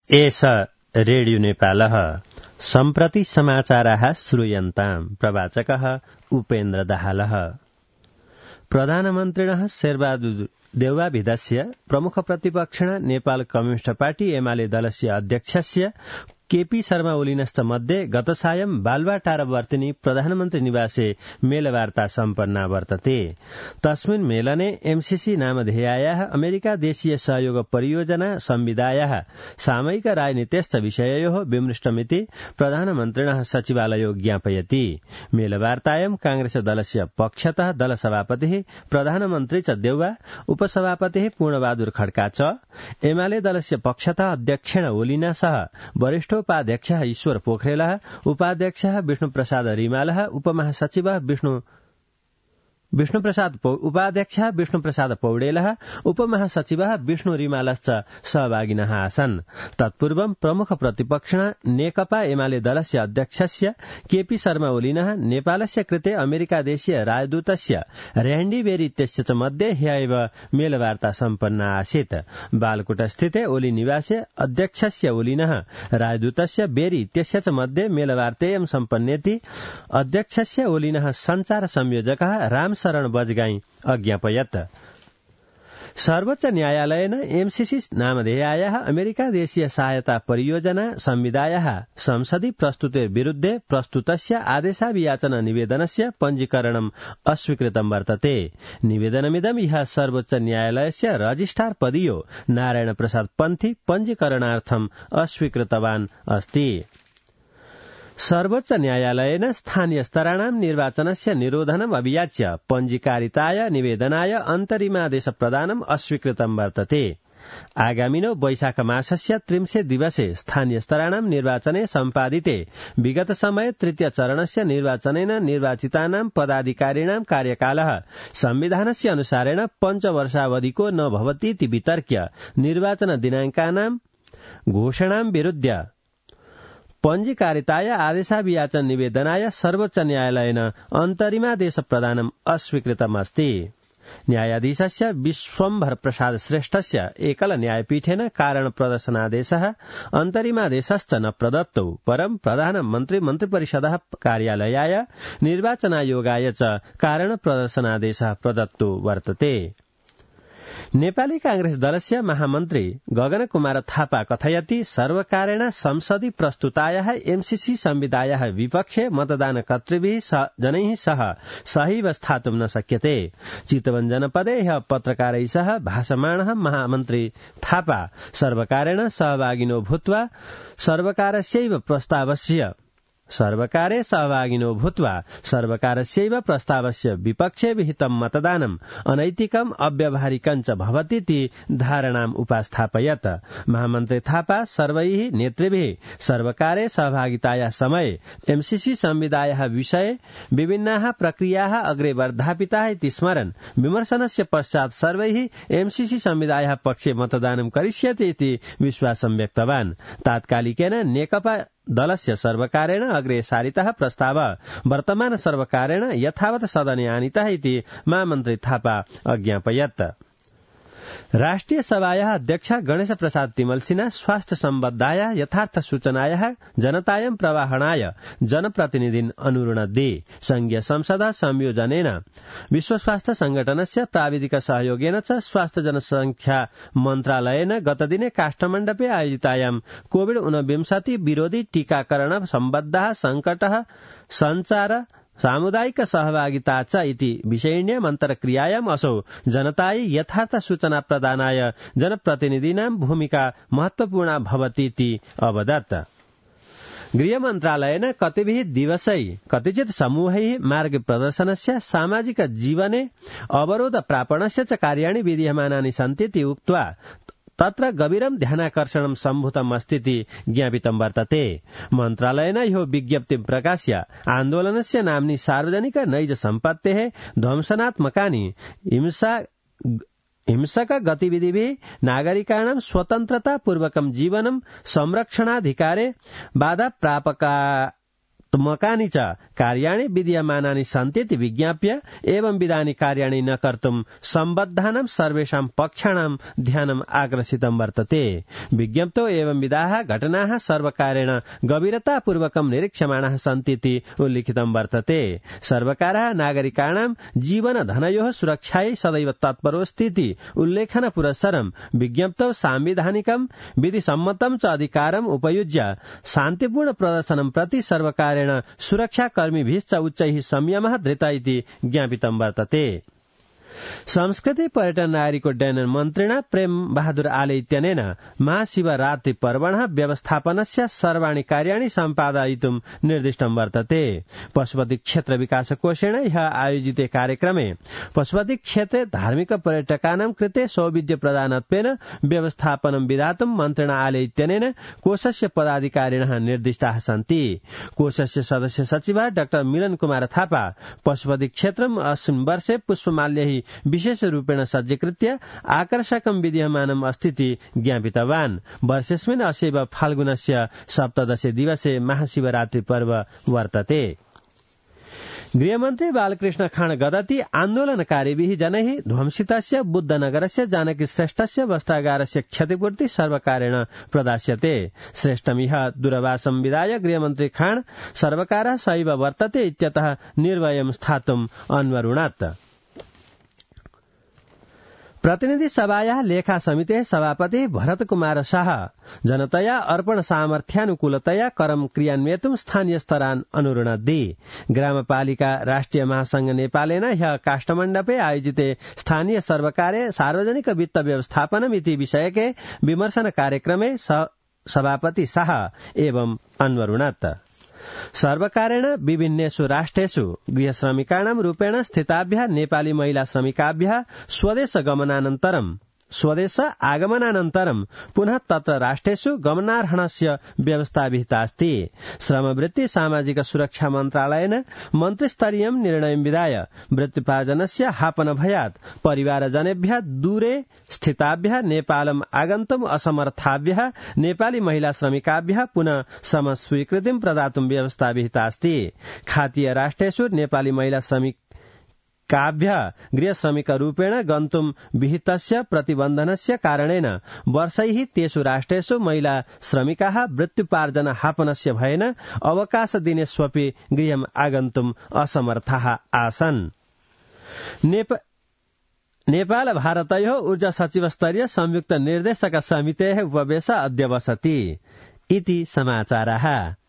एष रेडियो नेपालः सम्प्रति समाचाराः श्रूयन्ताम् प्रवाचकः उपेन्द्र दाहालः। प्रधानमन्त्रिणः शेरबहादुर देउवाविधस्य प्रमुख प्रतिपक्षिण नेपाल कम्युनिस्ट पार्टी एमाले दलस्य अध्यक्षस्य केपी शर्मा ओलिनश्च मध्ये गतसायं बालुवाटारवर्तिनी प्रधानमन्त्री निवासे मेलवार्ता सम्पन्ना वर्तते। तस्मिन् मेलने एमसीसी नामधेयायाः अमेरिका देशीय सहयोग परियोजना संविदायाः सामयिक राजनीत्यश्च विषययोः विमृष्टमिति प्रधानमन्त्रिणः सचिवालयो ज्ञापयति। मेलवार्तायां कांग्रेस दलस्य पक्षतः दलसभापतिः प्रधानमन्त्री च देउवा, उपसभापतिः पूर्णबहादुर खड्का च, एमाले दलस्य पक्षतः अध्यक्षेण ओलिना सह वरिष्ठ उपाध्यक्षः ईश्वर पोखरेलः, उपाध्यक्षः विष्णुप्रसाद रिमालः, उपमहासचिवः उपाध्यक्षः विष्णुप्रसाद पौडेलः, उपमहासचिवः विष्णु रिमालश्च सहभागिनः आसन्। तत्पूर्वं प्रमुख प्रतिपक्षिण नेकपा एमाले दलस्य अध्यक्षस्य केपी शर्मा ओलिनः नेपालस्य कृते अमेरिका देशीय राजदूतस्य र्यान्डी बेरी इत्यस्य च मध्ये ह्यैव मेलवार्ता सम्पन्ना आसीत्। बालकोटस्थिते ओली निवासे अध्यक्षस्य ओलिनः राजदूतस्य बेरी इत्यस्य च मध्ये मेलवार्तेयं सम्पन्नेति अध्यक्षस्य ओलिनः सञ्चार संयोजकः राम शरण बजगाई अज्ञापयत्। सर्वोच्च न्यायालयेन एमसीसी नामधेयायाः अमेरिका देशीय सहायता परियोजना संविदायाः संसदि प्रस्तुतेर्विरुद्धे प्रस्तुतस्य आदेशाभियाचना निवेदनस्य पञ्जीकरणम् अस्वीकृतं वर्तते। निवेदनमिदं ह्यः सर्वोच्च न्यायालयस्य रजिस्ट्रार पदीयो नारायण प्रसाद पन्थी पञ्जीकरणार्थम् अस्वीकृतवान् अस्ति। सर्वोच्च न्यायालयेन स्थानीय स्तराणां निर्वाचनस्य निरोधनम् अभियाच्य पञ्जीकारिताय निवेदनाय अन्तरिमादेश प्रदानम् अस्वीकृतं वर्तते। आगामिनो वैशाख मासस्य 30 दिवसे स्थानीय स्तराणां निर्वाचने सम्पादिते विगत समय तृतीय चरणस्य निर्वाचनेन निर्वाचितानां पदाधिकारिणां कार्यकालः संविधानस्य अनुसारेण 5 वर्षावधिको न भवतीति वितर्क्य निर्वाचन दिनाङ्कानां घोषणां विरुद्ध पञ्जीकारिताय आदेशाभियाचन निवेदनाय सर्वोच्च न्यायालयेन अन्तरिमादेश प्रदानम् अस्वीकृतमस्ति। न्यायाधीशस्य विश्वम्भर प्रसाद श्रेष्ठस्य एकल न्यायपीठेन कारण प्रदर्शनादेशः अन्तरिमादेशश्च न प्रदत्तौ, परं प्रधानमन्त्री मन्त्रिपरिषदः कार्यालयाय निर्वाचनायोगाय च कारण प्रदर्शनादेशः प्रदत्तो वर्तते। नेपाली कांग्रेस दलस्य महामन्त्री गगन कुमार थापा कथयति सर्वकारेण संसदि प्रस्तुतायाः एमसीसी संविदायाः विपक्षे मतदानकर्तृभिः जनैः सह सहैव स्थातुं न शक्यते। चितवन जनपदे ह्यः पत्रकारैः सह भाषमाणः महामन्त्री थापा सर्वकारेण सहभागिनो भूत्वा सर्वकारस्यैव प्रस्तावस्य विपक्षे विहितं मतदानम् अनैतिकम् अव्यावहारिकञ्च भवतीति धारणाम् उपास्थापयत्। महामन्त्री थापा सर्वैः नेतृभिः सर्वकारे सहभागितायाः समये एमसीसी संविदायाः विषये विभिन्नाः प्रक्रियाः अग्रे वर्धापिताः इति स्मरन् विमर्शनस्य पश्चात् सर्वैः एमसीसी संविदायाः पक्षे मतदानं करिष्यति इति विश्वासं व्यक्तवान्। तात्कालिकेन नेकपा दलस्य सर्वकारेण अग्रे सारितः प्रस्ताव वर्तमान सर्वकारेण यथावत् सदने आनीतः इति महामन्त्री थापा अज्ञापयत्। राष्ट्रिय सभायाः अध्यक्ष गणेश प्रसाद तिमल्सिना स्वास्थ्य सम्बद्धायाः यथार्थ सूचनायाः जनतायां प्रवाहणाय जनप्रतिनिधिन् अनुरुणद्धि। संघीय संसदः संयोजनेन विश्व स्वास्थ्य संगठनस्य प्राविधिक सहयोगेन च स्वास्थ्य जनसंख्या मन्त्रालयेन गतदिने काष्ठमण्डपे आयोजितायां कोविड-19 विरोधी टीकाकरण सम्बद्धाः संकटः सञ्चार सामुदायिक सहभागिता च इति विषयिण्याम् अन्तर्क्रियायाम् असौ जनतायै यथार्थ सूचना प्रदानाय जनप्रतिनिधीनां भूमिका महत्वपूर्णा भवतीति अवदत्। गृह मन्त्रालयेन कतिभिः दिवसै कतिचित् समूहैः मार्ग प्रदर्शनस्य सामाजिक जीवने अवरोध प्रापणस्य च कार्याणि विधीयमानानि सन्तीति उक्त्वा तत्र गभीरं ध्यानाकर्षणं सम्भूतम् अस्तीति ज्ञापितं वर्तते। मन्त्रालयेन ह्यो विज्ञप्तिं प्रकाश्य आन्दोलनस्य नाम्नि सार्वजनिक नैज सम्पत्तेः ध्वंसनात्मकानि हिंसक गतिविधिभिः नागरिकाणां स्वतन्त्रतापूर्वकं जीवनं संरक्षणाधिकारे बाधा मकानि च कार्याणि विधीयमानानि सन्तीति विज्ञाप्य एवं विधानि कार्याणि न कर्तुं सम्बद्धानां सर्वेषां पक्षाणां ध्यानम् आकर्षितं वर्तते। विज्ञप्तौ एवं विधाः घटनाः सर्वकारेण गभीरतापूर्वकं निरीक्ष्यमाणाः सन्तीति उल्लिखितं वर्तते। सर्वकारः नागरिकाणां जीवन धनयोः सुरक्षायै सदैव तत्परोऽस्तीति उल्लेखन पुरस्सरं विज्ञप्तौ सांविधानिकं विधिसम्मतं च अधिकारम् उपयुज्य शान्तिपूर्ण प्रदर्शनं प्रति सर्वकारेण सुरक्षाकर्मीभिश्च उच्चैः संयमः धृतः इति ज्ञापितं वर्तते। संस्कृति पर्यटन नागरिकोड्डयन मन्त्रिणा प्रेम बहादुर आले इत्यनेन महाशिवरात्रि पर्वणः व्यवस्थापनस्य सर्वाणि कार्याणि सम्पादयितुं निर्दिष्टं वर्तते। पशुपति क्षेत्र विकास कोषेण ह्यः आयोजिते कार्यक्रमे पशुपति क्षेत्रे धार्मिक पर्यटकानां कृते सौविध्य प्रदानत्वेन व्यवस्थापनं विधातुं मन्त्रिणा आले इत्यनेन कोषस्य पदाधिकारिणः निर्दिष्टाः सन्ति। कोषस्य सदस्य सचिवः डाक्टर मिलन कुमार थापा पशुपति क्षेत्रम् अस्मिन् वर्षे पुष्पमाल्यैः विशेष रूपेण सज्जीकृत्य आकर्षकं विधीयमानम् अस्तीति ज्ञापितवान्। वर्षेऽस्मिन् अस्यैव फाल्गुनस्य सप्तदशे दिवसे महाशिवरात्रि पर्व वर्तते। गृहमन्त्री बालकृष्ण खाँड गदति आन्दोलनकारीभिः जनैः ध्वंसितस्य बुद्धनगरस्य जानकी श्रेष्ठस्य वस्त्रागारस्य क्षतिपूर्ति सर्वकारेण प्रदास्यते। श्रेष्ठमिह दूरभाषं विधाय गृहमन्त्री खाँड सर्वकारः सैव वर्तते इत्यतः निर्भयं स्थातुम् अन्वरुणात्। प्रतिनिधि सभायाः लेखा समितेः सभापति भरत कुमार शाह जनतया अर्पण सामर्थ्यानुकूलतया करम क्रियान्वयितुं स्थानीय स्तरान् अनुरुणद्धि। ग्रामपालिका राष्ट्रिय महासंघ नेपालेन ह्यः काष्ठमण्डपे आयोजिते स्थानीय सर्वकार्य सार्वजनिक वित्त व्यवस्थापनम् इति विषयके विमर्शन कार्यक्रमे सभापति शाह एवं अन्वरुणत्। सर्वकारेण विभिन्नेषु राष्ट्रेषु गृहश्रमिकाणां रूपेण स्थिताभ्यः नेपाली महिला श्रमिकाभ्यः स्वदेश आगमनानन्तरं पुनः तत्र राष्ट्रेषु गमनार्हणस्य व्यवस्था विहिता अस्ति। श्रमवृत्ति सामाजिक सुरक्षा मन्त्रालयेन मन्त्रिस्तरीयं निर्णयं विधाय वृत्तिपार्जनस्य हापनभयात् परिवारजनेभ्यः दूरे स्थिताभ्यः नेपालम् आगन्तुम् असमर्थाभ्यः नेपाली महिला श्रमिकाभ्यः पुनः श्रम स्वीकृतिं प्रदातुं व्यवस्था विहिता अस्ति। खातीय राष्ट्रेषु नेपाली महिला काभ्यः गृहश्रमिकरूपेण गन्तुं विहितस्य प्रतिबन्धनस्य कारणेन वर्षैः तेषु राष्ट्रेषु महिला श्रमिकाः वृत्त्युपार्जन हापनस्य भयेन अवकाश दिनेष्वपि गृहम् आगन्तुम् असमर्थाः आसन्। नेपाल भारतयोः ऊर्जा सचिव स्तरीय संयुक्त निर्देशक समितेः उपवेश अद्य बसति इति समाचाराः।